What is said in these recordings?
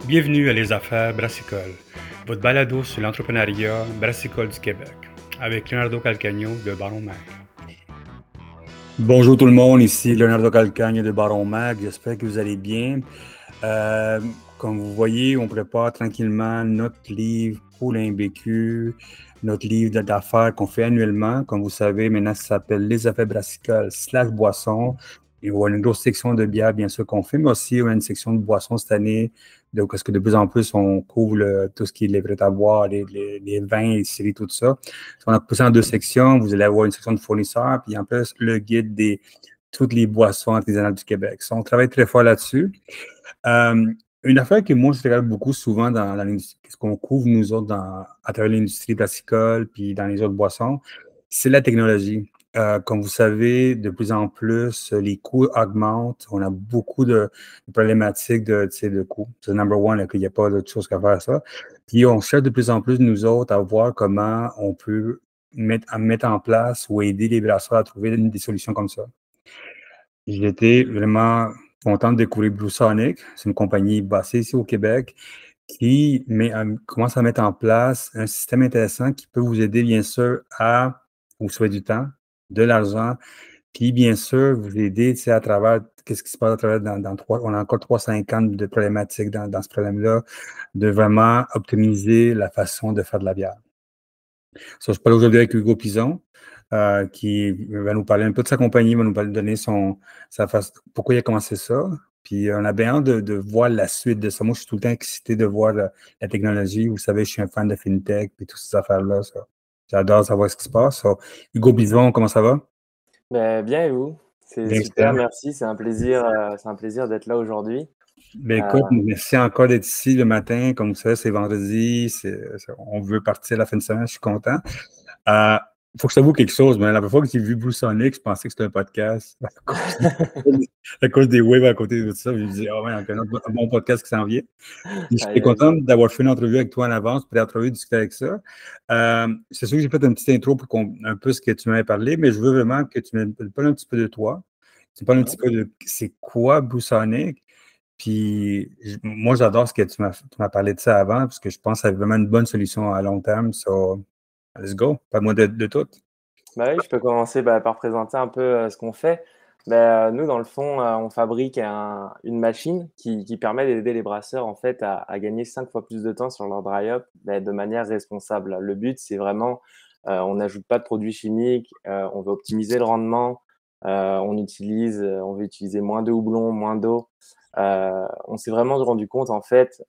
Bienvenue à Les Affaires Brassicole, votre balado sur l'entrepreneuriat brassicole du Québec, avec Leonardo Calcagno de Baron Mag. Bonjour tout le monde, ici Leonardo Calcagno de Baron Mag, j'espère que vous allez bien. Comme vous voyez, on prépare tranquillement notre livre pour l'IMBQ, notre livre d'affaires qu'on fait annuellement. Comme vous savez, maintenant ça s'appelle Les Affaires Brassicoles / boissons. Et on a une grosse section de bière, bien sûr, qu'on fait, mais aussi on a une section de boissons cette année, parce que de plus en plus, on couvre tout ce qui est les prêts à boire, les vins, les séries, tout ça. On a poussé en 2 sections. Vous allez avoir une section de fournisseurs, puis en plus, le guide des toutes les boissons artisanales du Québec. On travaille très fort là-dessus. Une affaire que moi, je regarde beaucoup souvent dans l'industrie, ce qu'on couvre, nous autres, à travers l'industrie brassicole, puis dans les autres boissons, c'est la technologie. Comme vous savez, de plus en plus, les coûts augmentent. On a beaucoup de problématiques de coûts. C'est number one, qu'il n'y a pas d'autre chose qu'à faire ça. Puis on cherche de plus en plus, nous autres, à voir comment on peut mettre en place ou aider les brasseurs à trouver des solutions comme ça. J'étais vraiment content de découvrir Blue Sonic. C'est une compagnie basée ici au Québec qui commence à mettre en place un système intéressant qui peut vous aider, bien sûr, à vous sauver du temps, de l'argent, puis bien sûr, vous aider à travers qu'est-ce qui se passe à travers on a encore 350 de problématiques dans ce problème-là, de vraiment optimiser la façon de faire de la bière. Je parle aujourd'hui avec Hugo Pison, qui va nous parler un peu de sa compagnie, va nous donner pourquoi il a commencé ça. Puis on a bien hâte de voir la suite de ça. Moi, je suis tout le temps excité de voir la technologie. Vous savez, je suis un fan de FinTech et toutes ces affaires-là. J'adore savoir ce qui se passe. Hugo Pison, comment ça va? Bien et vous? C'est Bien, super, excellent. merci. C'est un plaisir d'être là aujourd'hui. Écoute, merci encore d'être ici le matin. Comme vous savez, c'est vendredi. On veut partir à la fin de semaine. Je suis content. Il faut que je t'avoue quelque chose, mais la première fois que j'ai vu Blue Sonic, je pensais que c'était un podcast à cause des waves à côté de tout ça. Je me disais, oh, ouais, un bon podcast qui s'en vient. J'étais content d'avoir fait une entrevue avec toi en avance, pour l'entrevue discuter avec ça. C'est sûr que j'ai fait une petite intro pour un peu ce que tu m'avais parlé, mais je veux vraiment que tu me parles un petit peu de toi. Tu me parles un petit peu de c'est quoi Blue Sonic. Puis moi, j'adore ce que tu m'as parlé de ça avant, parce que je pense que c'est vraiment une bonne solution à long terme. So, let's go. Parle-moi de tout. Oui, je peux commencer par présenter un peu ce qu'on fait. Nous, dans le fond, on fabrique une machine qui permet d'aider les brasseurs en fait, à gagner 5 fois plus de temps sur leur dry-up de manière responsable. Le but, c'est vraiment, on n'ajoute pas de produits chimiques, on veut optimiser le rendement, on veut utiliser moins de houblon, moins d'eau. On s'est vraiment rendu compte en fait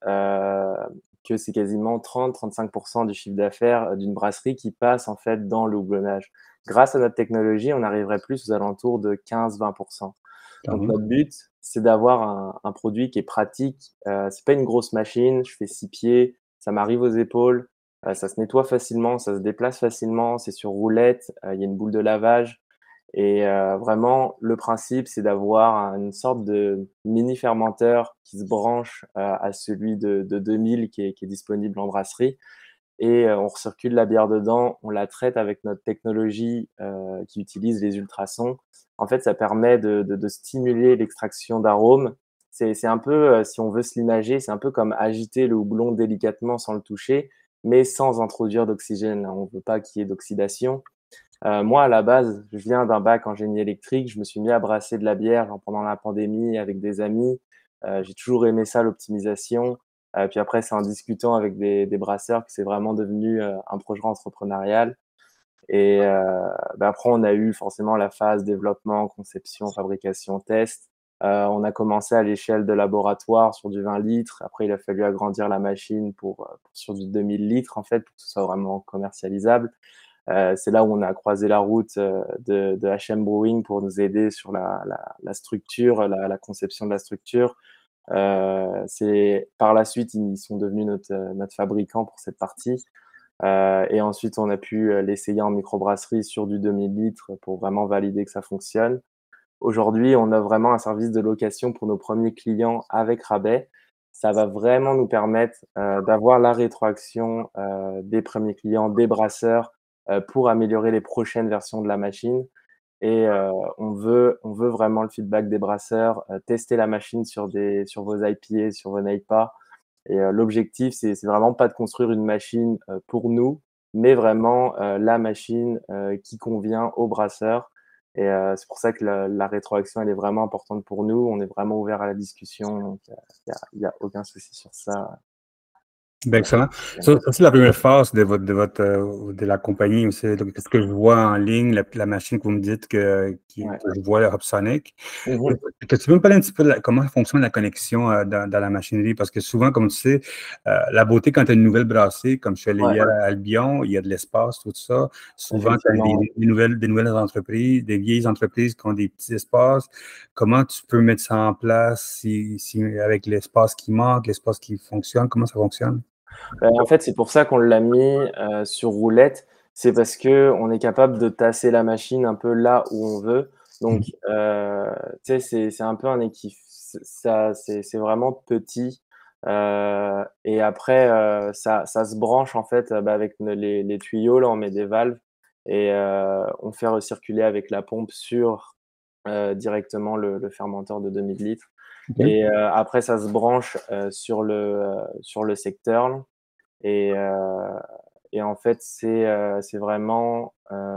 que c'est quasiment 30-35% du chiffre d'affaires d'une brasserie qui passe en fait dans le houblonnage. Grâce à notre technologie, on arriverait plus aux alentours de 15-20%. Donc notre but, c'est d'avoir un produit qui est pratique. C'est pas une grosse machine, je fais 6 pieds, ça m'arrive aux épaules, ça se nettoie facilement, ça se déplace facilement, c'est sur roulette, il y a une boule de lavage. Et vraiment, le principe, c'est d'avoir une sorte de mini fermenteur qui se branche à celui de 2000 qui est disponible en brasserie. Et on recircule la bière dedans, on la traite avec notre technologie qui utilise les ultrasons. En fait, ça permet de stimuler l'extraction d'arômes. C'est un peu, si on veut se l'imager, c'est un peu comme agiter le houblon délicatement sans le toucher, mais sans introduire d'oxygène. On ne veut pas qu'il y ait d'oxydation. Moi, à la base, je viens d'un bac en génie électrique. Je me suis mis à brasser de la bière pendant la pandémie avec des amis. J'ai toujours aimé ça, l'optimisation. Puis après, c'est en discutant avec des brasseurs que c'est vraiment devenu un projet entrepreneurial. Et après, on a eu forcément la phase développement, conception, fabrication, test. On a commencé à l'échelle de laboratoire sur du 20 litres. Après, il a fallu agrandir la machine sur du 2000 litres, en fait, pour que ce soit vraiment commercialisable. C'est là où on a croisé la route de HM Brewing pour nous aider sur la structure, la conception de la structure. Par la suite, ils sont devenus notre fabricant pour cette partie. Et ensuite, on a pu l'essayer en microbrasserie sur du 2000 litres pour vraiment valider que ça fonctionne. Aujourd'hui, on a vraiment un service de location pour nos premiers clients avec rabais. Ça va vraiment nous permettre d'avoir la rétroaction des premiers clients, des brasseurs, pour améliorer les prochaines versions de la machine. Et on veut vraiment le feedback des brasseurs, tester la machine sur vos IPA, sur vos NEIPA, et l'objectif, c'est vraiment pas de construire une machine, pour nous, mais vraiment, la machine, qui convient aux brasseurs et c'est pour ça que la rétroaction, elle est vraiment importante pour nous. On est vraiment ouvert à la discussion, donc il y a aucun souci sur ça. Ben, excellent. Ça, c'est la première phase de la compagnie aussi. Donc, qu'est-ce que je vois en ligne, la machine que vous me dites Ouais. que je vois, le Hubsonic. Mmh. Que tu peux me parler un petit peu de comment fonctionne la connexion dans la machinerie? Parce que souvent, comme tu sais, la beauté quand tu as une nouvelle brasserie, comme je suis allé Ouais, hier à Albion, il y a de l'espace, tout ça. Souvent, tu as effectivement, ouais. des nouvelles entreprises, des vieilles entreprises qui ont des petits espaces. Comment tu peux mettre ça en place avec l'espace qui manque, l'espace qui fonctionne? Comment ça fonctionne? En fait, c'est pour ça qu'on l'a mis, sur roulette. C'est parce qu'on est capable de tasser la machine un peu là où on veut. Donc, Mhm. tu sais, c'est un peu un c'est vraiment petit, et après, ça se branche en fait, bah, avec les tuyaux là, on met des valves et on fait recirculer avec la pompe sur, directement le fermenteur de 2000 litres OK. et après ça se branche, sur le secteur et en fait, c'est vraiment,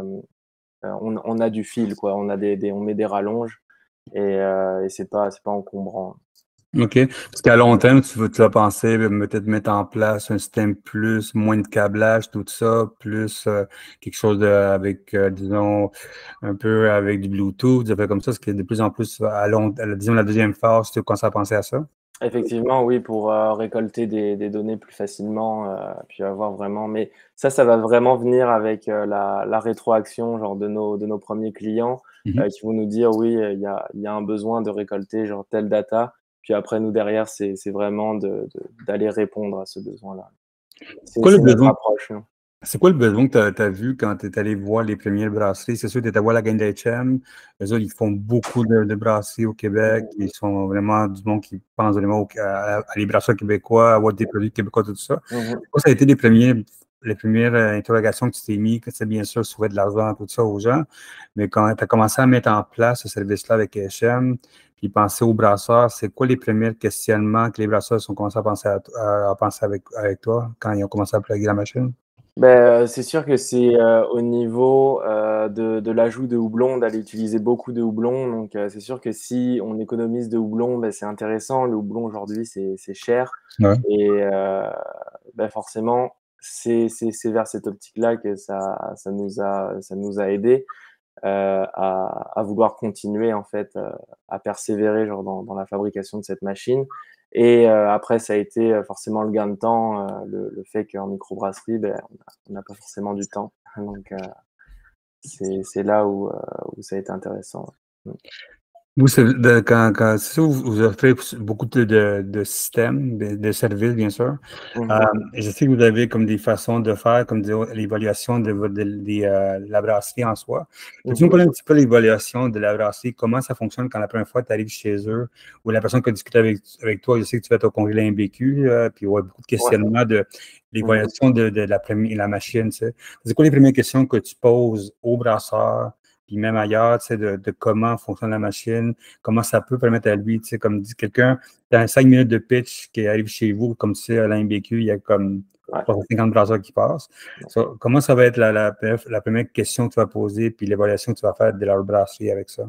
on a du fil quoi, on a on met des rallonges et c'est pas encombrant. OK. Parce qu'à long terme, tu vas penser peut-être mettre en place un système plus, moins de câblage, tout ça, plus quelque chose avec, disons, un peu avec du Bluetooth, des affaires comme ça, parce que de plus en plus, disons, la deuxième phase, tu commences à penser à ça. Effectivement, oui, pour, récolter des données plus facilement, puis avoir vraiment mais ça va vraiment venir avec, la rétroaction genre de nos premiers clients, Mhm. qui vont nous dire: «Oui, il y a un besoin de récolter genre telle data». Puis après nous derrière, c'est vraiment d'aller répondre à ce besoin-là. C'est quoi le C'est notre besoin? approche, nous. C'est quoi le besoin que tu as vu quand tu es allé voir les premières brasseries? C'est sûr, tu étais voir la gang d'HM. Eux autres, ils font beaucoup de brasseries au Québec. Mmh Ils sont vraiment du monde qui pense vraiment à les brasseurs québécois, à avoir des produits québécois, tout ça. mh. Mmh. Quoi, ça a été les premières interrogations que tu t'es mis, que c'est bien sûr sauver de l'argent, tout ça aux gens. Mais quand tu as commencé à mettre en place ce service-là avec HM, puis penser aux brasseurs, c'est quoi les premiers questionnements que les brasseurs ont commencé à penser à penser avec toi quand ils ont commencé à plugger la machine? C'est sûr que c'est, au niveau, de l'ajout de houblon, d'aller utiliser beaucoup de houblon donc c'est sûr que si on économise de houblon, c'est intéressant. Le houblon aujourd'hui, c'est cher Ouais. et forcément, c'est vers cette optique-là que ça nous a aidés, à vouloir continuer en fait, à persévérer genre dans la fabrication de cette machine et après ça a été, forcément le gain de temps, le fait qu'en microbrasserie, on n'a pas forcément du temps donc c'est là où ça a été intéressant, ouais. Vous, c'est ça, vous offrez beaucoup de systèmes, de services, bien sûr. Mmh mh. Je sais que vous avez comme des façons de faire, comme l'évaluation la brasserie en soi. Peux-tu nous Mmh. parler un petit peu de l'évaluation de la brasserie? Comment ça fonctionne quand la première fois tu arrives chez eux ou la personne qui a discuté avec toi, je sais que tu vas te congeler un BQ, puis il y aura beaucoup de Ouais. questionnements de Mmh. l'évaluation de la machine, tu sais. C'est quoi les premières questions que tu poses aux brasseurs? Puis même ailleurs, tu sais, de comment fonctionne la machine, comment ça peut permettre à lui, tu sais, comme dit quelqu'un, dans 5 minutes de pitch qui arrive chez vous, comme tu sais, à l'IMBQ, il y a comme Ouais. 350 brasseurs qui passent. So, comment ça va être la première question que tu vas poser, puis l'évaluation que tu vas faire de leur brasserie avec ça?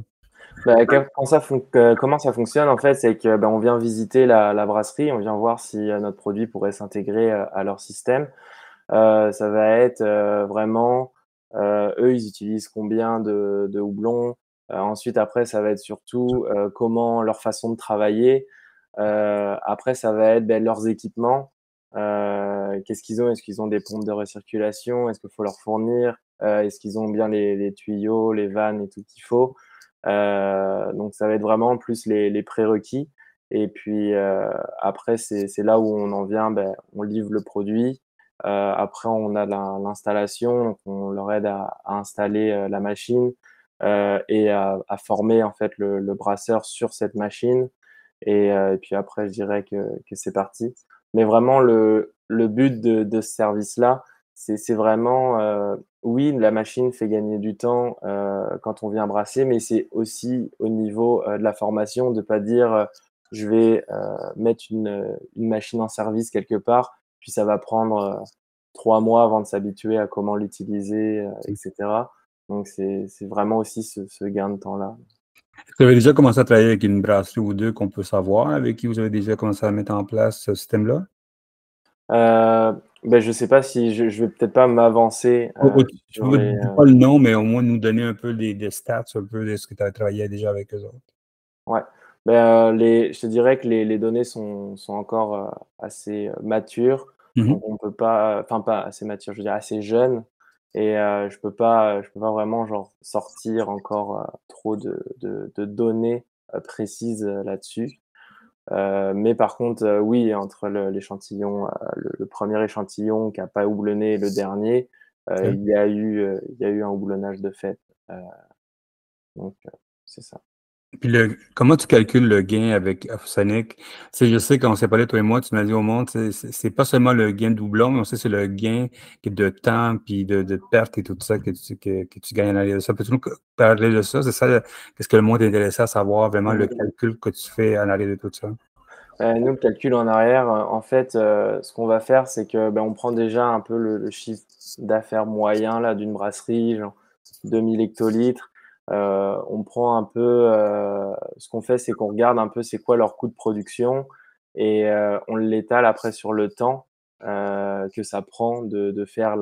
Comment ça fonctionne en fait, c'est que, on vient visiter la brasserie, on vient voir si, notre produit pourrait s'intégrer, à leur système. Ça va être, vraiment, eux, ils utilisent combien de houblon? Ensuite, après, ça va être surtout, comment leur façon de travailler. Après, ça va être, leurs équipements. Qu'est-ce qu'ils ont? Est-ce qu'ils ont des pompes de recirculation? Est-ce qu'il faut leur fournir? Est-ce qu'ils ont bien les tuyaux, les vannes et tout qu'il faut? Donc ça va être vraiment plus les prérequis et puis, après c'est là où on en vient, on livre le produit. Après on a l'installation, donc on leur aide à installer, la machine, et à former en fait le brasseur sur cette machine et puis après je dirais que c'est parti. Mais vraiment le but de ce service-là, c'est vraiment, oui, la machine fait gagner du temps, quand on vient brasser, mais c'est aussi au niveau, de la formation de pas dire, je vais mettre une machine en service quelque part, puis ça va prendre 3 mois avant de s'habituer à comment l'utiliser, et cetera. Donc c'est vraiment aussi ce gain de temps-là. Vous avez déjà commencé à travailler avec une brasserie ou 2 qu'on peut savoir, avec qui vous avez déjà commencé à mettre en place ce système-là? Je sais pas si je vais peut-être pas m'avancer, Tu sur peux les, dis pas le nom, mais au moins nous donner un peu des stats, un peu de ce que tu as travaillé déjà avec eux autres. ouais. Je te dirais que les données sont encore, assez, matures, Mmh mh. donc on peut pas enfin pas assez matures, je veux dire assez jeunes et je peux pas vraiment genre sortir encore, trop de données, précises, là-dessus. Mais par contre, oui, entre l'échantillon, le 1er échantillon qui a pas houblonné et le dernier, OK. il y a eu un houblonnage de fait, heu, donc c'est ça. Puis comment tu calcules le gain avec Afsonic? Tu sais, je sais quand on s'est parlé toi et moi, tu m'as dit au monde, tu sais, c'est pas seulement le gain de doublon, mais aussi c'est le gain de temps puis de perte et tout ça que tu gagnes en arrière de ça. Peux-tu nous parler de ça? C'est ça, qu'est-ce que le monde est intéressé à savoir, vraiment le Mmh. calcul que tu fais en arrière de tout ça? Nous, le calcul en arrière, en fait, ce qu'on va faire, c'est que, on prend déjà un peu le chiffre d'affaires moyen là d'une brasserie, genre 2 000 hectolitres. On prend un peu, ce qu'on fait, c'est qu'on regarde un peu c'est quoi leur coût de production et on l'étale après sur le temps, que ça prend de faire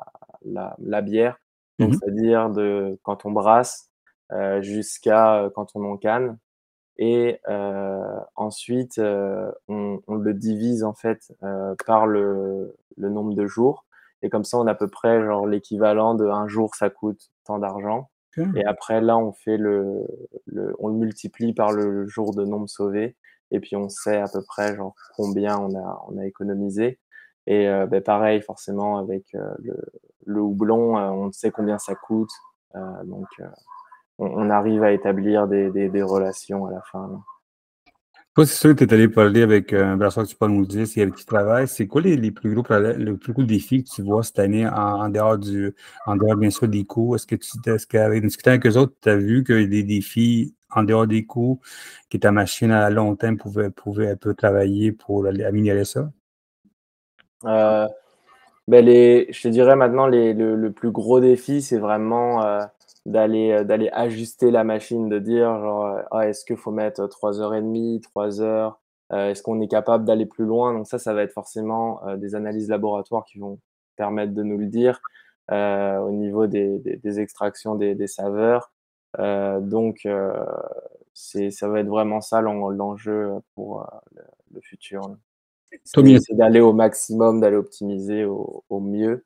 la bière. Mmh Donc mh. c'est-à-dire de quand on brasse, jusqu'à, quand on en canne. Et ensuite, on le divise en fait, par le nombre de jours et comme ça, on a à peu près genre l'équivalent de un jour ça coûte tant d'argent OK. et après là, on fait on le multiplie par le jour de nombre sauvé et puis on sait à peu près genre combien on a économisé et pareil forcément avec, le houblon, on sait combien ça coûte, donc on arrive à établir des relations à la fin, là. Toi, c'est sûr que tu es allé parler avec un brasseur que tu peux nous dire c'est avec qui tu travailles. C'est quoi les plus gros le plus gros défi que tu vois cette année en dehors bien sûr des coûts? Est-ce qu'avec discutant avec eux autres, tu as vu qu'il y a des défis en dehors des coûts, que ta machine à long terme pouvait un peu travailler pour améliorer ça? Heu, je te dirais maintenant le plus gros défi, c'est vraiment, d'aller ajuster la machine, de dire genre, «Ah, est-ce qu'il faut mettre 3 heures et demie, 3 heures? Est-ce qu'on est capable d'aller plus loin?» Donc ça va être forcément, des analyses laboratoires qui vont permettre de nous le dire, au niveau des extractions des saveurs. Donc ça va être vraiment ça l'enjeu, pour, le futur, là. Toi, bien C'est d'aller au maximum, d'aller optimiser au mieux,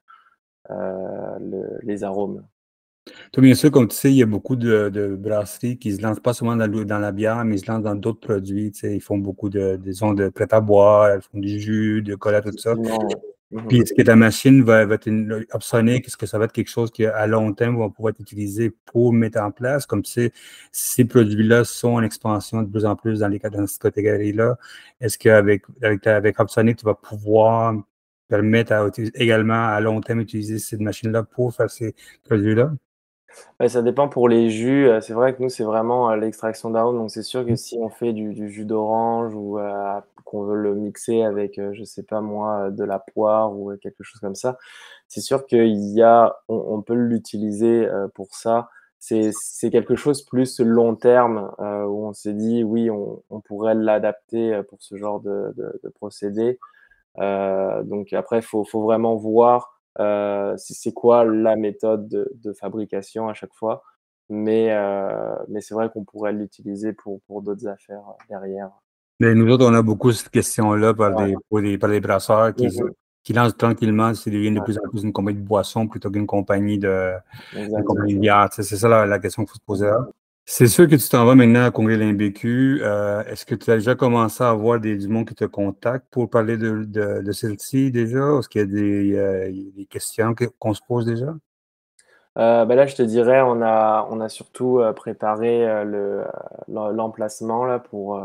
les arômes. Toi, bien sûr, comme tu sais, il y a beaucoup de brasseries qui se lancent pas seulement dans la bière, mais ils se lancent dans d'autres produits. Tu sais, ils font beaucoup disons, de prêt à boire, ils font du jus, de cola, tout ça. Effectivement, ouais. Mmh mh. Puis, est-ce que ta machine va être Opsonic? Est-ce que ça va être quelque chose qui, à long terme, va pouvoir être utilisé pour mettre en place? Comme tu sais, ces produits-là sont en expansion de plus en plus dans cette catégorie-là. Est-ce qu'avec Opsonic, tu vas pouvoir permettre également à long terme utiliser cette machine-là pour faire ces produits-là? Ouais, ça dépend pour les jus, c'est vrai que nous, c'est vraiment, l'extraction d'arômes, donc c'est sûr que si on fait du jus d'orange ou, qu'on veut le mixer avec, je sais pas moi, de la poire ou, quelque chose comme ça, c'est sûr on peut l'utiliser, pour ça. C'est quelque chose plus long terme, où on s'est dit: «Oui, on pourrait l'adapter, pour ce genre de procédé». Donc après, faut vraiment voir, c'est quoi la méthode de fabrication à chaque fois. Mais c'est vrai qu'on pourrait l'utiliser pour d'autres affaires, derrière. Mais nous autres, on a beaucoup cette question-là Ouais. par des brasseurs Mmh mh. qui lancent tranquillement, c'est devient de Ouais, plus en plus une compagnie de boissons plutôt qu'une une exactement. compagnie de bière. Tu sais, c'est ça la question qu'il faut se poser là. Mmh. C'est sûr que tu t'en vas maintenant à Congrès l'INBQ. Est-ce que tu as déjà commencé à avoir du monde qui te contacte pour parler de celle-ci déjà? Est-ce qu'il y a des questions qu'on se pose déjà? Là, je te dirais, on a surtout, préparé, l'emplacement là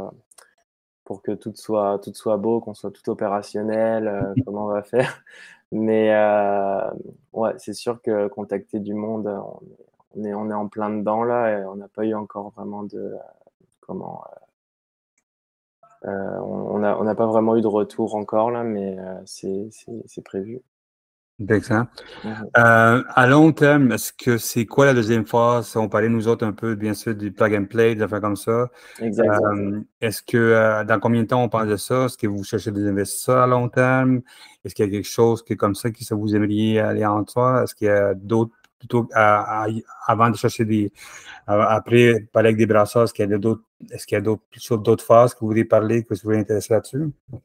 pour que tout soit beau, qu'on soit tout opérationnel, comment on va faire. Mais ouais, c'est sûr que contacter du monde, on est en plein dedans là et on n'a pas eu encore vraiment de, comment, On n'a pas vraiment eu de retour encore là, mais c'est prévu. Excellent. Mmh. À long terme, est-ce que c'est quoi la deuxième phase? On parlait, nous autres, un peu, bien sûr, du plug and play, des affaires comme ça. Exact. Est-ce que, dans combien de temps on parle de ça? Est-ce que vous cherchez des investisseurs à long terme? Est-ce qu'il y a quelque chose qui est comme ça, que ça vous aimeriez aller en soi? Est-ce qu'il y a d'autres, plutôt avant de chercher après, parler avec des brasseurs, est-ce qu'il y a d'autres phases que vous voulez parler, que vous voulez intéresser là-dessus?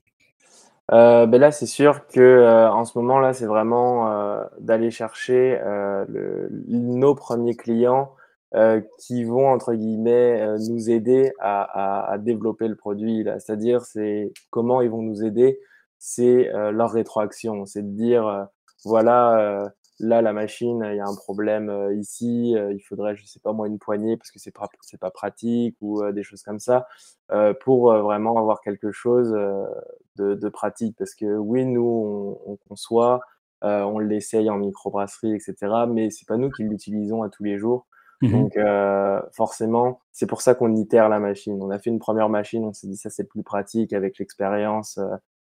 Là, c'est sûr que, en ce moment là, c'est vraiment, d'aller chercher, nos premiers clients, qui vont entre guillemets, «nous aider à développer le produit» là. C'est-à-dire, c'est comment ils vont nous aider? C'est, leur rétroaction. C'est de dire, «Voilà, là la machine, il y a un problème, ici, il faudrait, je sais pas moi, une poignée parce que c'est pas pratique» ou, des choses comme ça, pour, vraiment avoir quelque chose, de pratique. Parce que oui, nous, on conçoit, on l'essaye en microbrasserie et cetera, mais c'est pas nous qui l'utilisons à tous les jours. Mhm. Donc forcément, c'est pour ça qu'on itère la machine. On a fait une première machine, on s'est dit: «Ça, c'est plus pratique» avec l'expérience,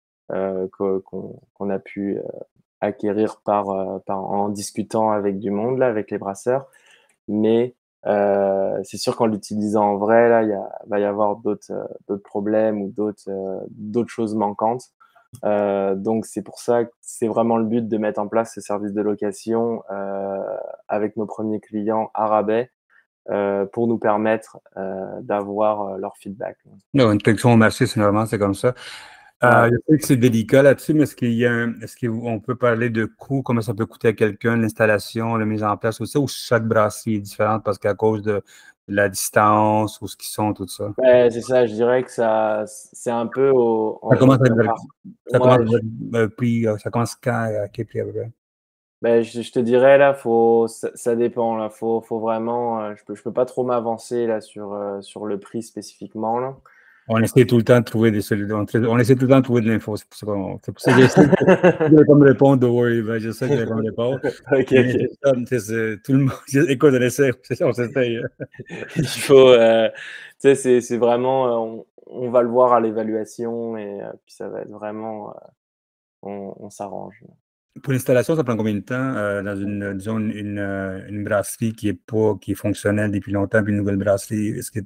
qu'on a pu, acquérir en discutant avec du monde là, avec les brasseurs. Mais c'est sûr qu'en l'utilisant en vrai, là, va y avoir d'autres problèmes ou d'autres choses manquantes. Donc c'est pour ça que c'est vraiment le but de mettre en place ce service de location, avec nos premiers clients à rabais, pour nous permettre, d'avoir, leur feedback. Non, une collection au marché, c'est normal, c'est comme ça. Ouais. Je sais que c'est délicat là-dessus, mais est-ce qu'on peut parler de coût, comment ça peut coûter à quelqu'un, l'installation, la mise en place, tout ça, ou chaque brasserie est différente parce qu'à cause de la distance, où ce qu'ils sont, tout ça? Ouais, c'est ça, je dirais que ça c'est un peu Ça commence à au être, par ça commence ouais, à être prix, ça commence à quel prix à peu près? je te dirais là, ça dépend là, faut vraiment, je peux pas trop m'avancer là sur le prix spécifiquement là. On essaie tout le temps de trouver des solutions. On essaie tout le temps de trouver de l'info. C'est pour ça que j'essaie de comme répondre, de worry, ben, je sais que je vais comme répondre. OK, Mais OK. c'est ça, tout le monde. Écoute, on essaie, c'est ça, on s'essaye. Il faut, tu sais, c'est vraiment, on va le voir à l'évaluation et puis ça va être vraiment, on s'arrange. Pour l'installation, ça prend combien de temps dans disons, une brasserie qui est fonctionnelle depuis longtemps, puis une nouvelle brasserie? Est-ce que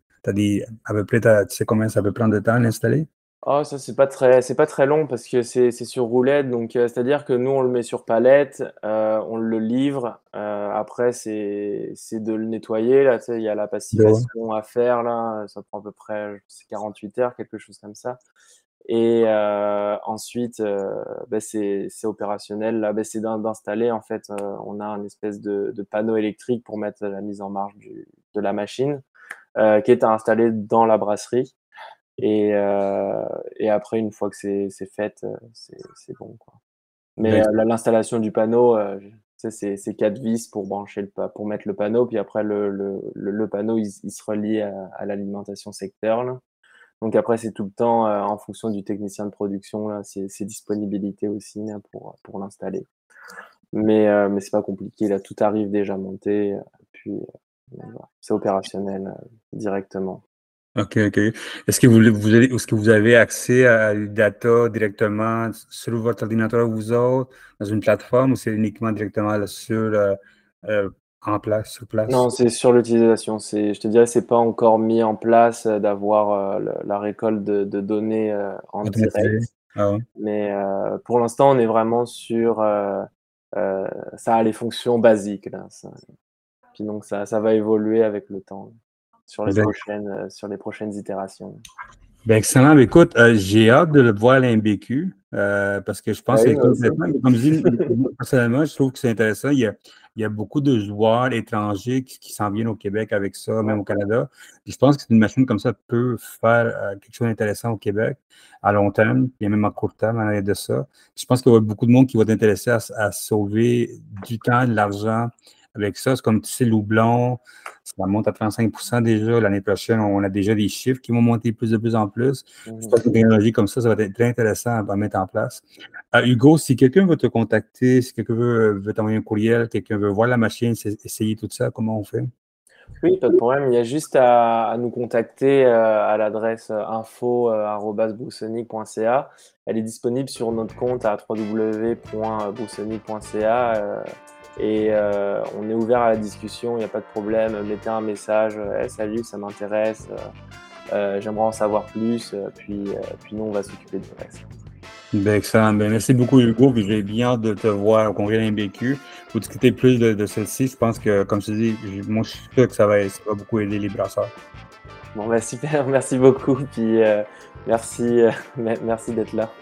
à peu près, tu sais combien ça peut prendre de temps à l'installer? Oh ça, c'est pas très long parce que c'est sur roulette donc c'est-à-dire que nous, on le met sur palette, on le livre, après c'est de le nettoyer là, tu sais, il y a la Ouais. passivation à faire là, ça prend à peu près, je sais 48 heures, quelque chose comme ça et ensuite, c'est opérationnel là, c'est d'installer en fait, on a un espèce de panneau électrique pour mettre la mise en marche de la machine, qui est à installer dans la brasserie et après une fois que c'est fait, c'est bon, quoi. Mais Ben, l'installation du panneau, tu sais, c'est 4 vis pour pour mettre le panneau, puis après le panneau, il se relie à l'alimentation secteur, là. Donc après, c'est tout le temps, en fonction du technicien de production, là, ses disponibilités aussi, là, pour l'installer. Mais c'est pas compliqué, là, tout arrive déjà monté, puis, voilà, c'est opérationnel, directement. OK, OK. Est-ce que vous avez accès à des data directement sur votre ordinateur, vous autres, dans une plateforme, ou c'est uniquement directement là, euh, sur place? Non, c'est sur l'utilisation. Je te dirais, c'est pas encore mis en place, d'avoir, la récolte de données, en Automatisé? direct. Ah ouais. Mais, pour l'instant, on est vraiment sur, ça a les fonctions basiques là, ça puis donc ça va évoluer avec le temps, sur les prochaines itérations. Ben, excellent. Ben, écoute, j'ai hâte de le voir à l'IMBQ parce que je pense Bah que oui, c'est moi aussi. intéressant. Comme je dis, moi, personnellement, je trouve que c'est intéressant. Il y a beaucoup de joueurs étrangers qui s'en viennent au Québec avec ça, Ouais. même au Canada. Puis je pense que une machine comme ça peut faire quelque chose d'intéressant au Québec à long terme, et même à court terme, en arrière de ça. Je pense qu'il y a beaucoup de monde qui va être intéressé à sauver du temps, de l'argent avec ça. C'est comme tu sais, Loublon. Ça monte à 35% déjà. L'année prochaine, on a déjà des chiffres qui vont monter de plus en plus. Je Mmh. pense qu'une technologie comme ça va être très intéressant à mettre en place. Hugo, si quelqu'un veut te contacter, si quelqu'un veut t'envoyer un courriel, quelqu'un veut voir la machine, essayer tout ça, comment on fait? Oui, pas de problème. Il y a juste à nous contacter à l'adresse info@broussonic.ca. Elle est disponible sur notre compte à www.broussonic.ca et on est ouvert à la discussion, il n'y a pas de problème. Mettez un message, hey, salut, ça m'intéresse, j'aimerais en savoir plus, puis nous, on va s'occuper du reste. Ben, excellent. Ben, merci beaucoup, Hugo. Puis j'ai bien hâte de te voir au congrès de l'MBQ pour discuter plus de celle-ci. Je pense que, comme je te dis, moi, je suis sûr que ça va beaucoup aider les brasseurs. Bon, bah super, merci beaucoup, puis merci d'être là.